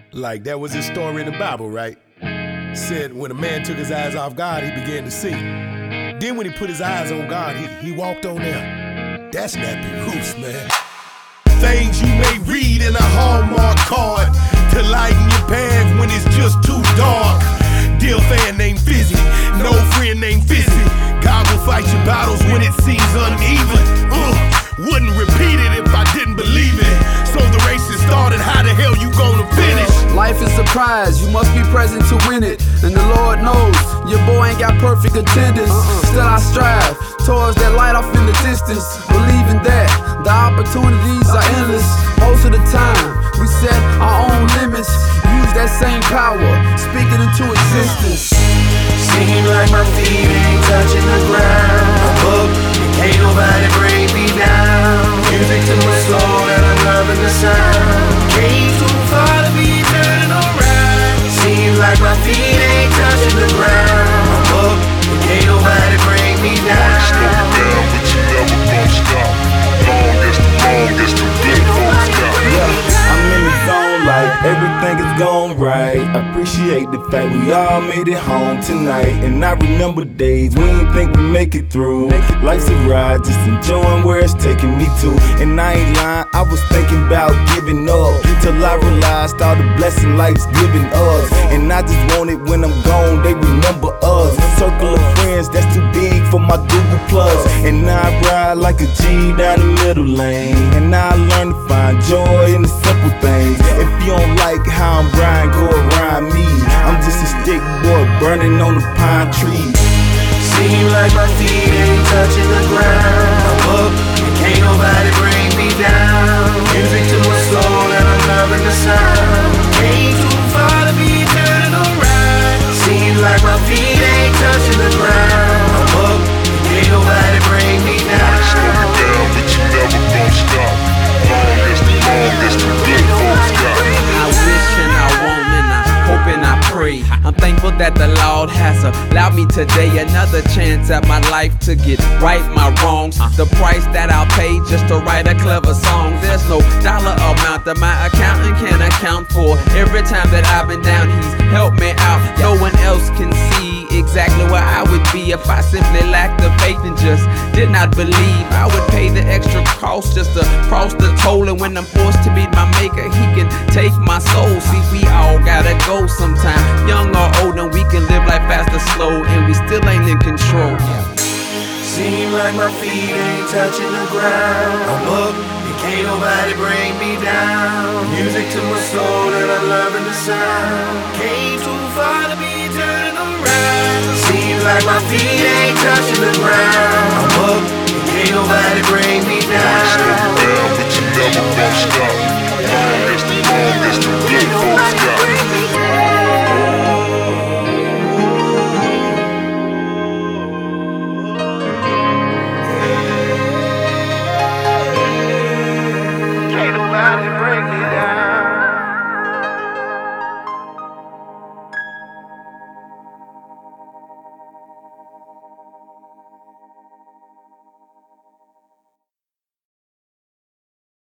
Like that was his story in the Bible, right? Said when a man took his eyes off God, he began to see. Then when he put his eyes on God, he walked on there. That's Nappy Roots, man. Things you may read in a Hallmark card to lighten your path when it's just too dark. Dear fan named Fizzy, no friend named Fizzy. God will fight your battles when it seems uneven. Wouldn't repeat it if I didn't believe it. So the race has started, how the hell you gonna finish? Life is a prize, you must be present to win it. And the Lord knows, your boy ain't got perfect attendance. Still I strive towards that light off in the distance. Believing that the opportunities are endless. Most of the time, we set our own limits. Use that same power, speak it into existence. Seem like my feet ain't touching the ground. I'm up, and can't nobody bring me down. Music to my soul and I'm loving the sound. Came too far to be turning around. Seems like my feet ain't touching the ground. I'm up, and can't nobody bring me down. Slow down, but you never gon' stop. Long as the good folks got. I'm in the zone like everything is going right. Appreciate the fact we all made it home tonight. And I remember days we didn't think we make it through. Life's a ride, just enjoying where it's taking me to. And I ain't lying, I was thinking about giving up till I realized all the blessing life's giving us. And I just want it when I'm gone, they remember us. Circle of friends that's too big for my Google Plus. And now I ride like a G down the middle lane. And now I learn to find joy in the simple things. If you don't like how I'm riding, go around me. I'm just a stick boy burning on the pine tree. Seem like my feet ain't touching the ground. I'm up, and can't nobody bring me down. Music to my soul and I'm loving the sound. Came too far to be turning around. Seems like my feet ain't touching the ground. I'm up, and can't nobody bring me down. Slow down, but you never gon' stop. Long as the good folks got. I wish and I want and I hope and I pray. I'm thankful that the Lord has allowed me today another chance at my life to get right my wrongs. The price that I'll pay just to write a clever song. There's no dollar amount that my accountant can account for. Every time that I've been down, he's helped me out. No one else can see exactly where I would be if I simply lacked the faith and just did not believe. I would pay the extra cost just to cross the toll. And when I'm forced to meet my maker, he can take my soul. See, we all gotta go sometime, young or old, and we can live life fast or slow, and we still ain't in control. Seem like my feet ain't touching the ground. I'm up, and can't nobody bring me down. Music to my soul and I'm loving the sound. Came too far to be turning around. Seems like my feet ain't touching the ground. I'm up, and can't nobody bring me down.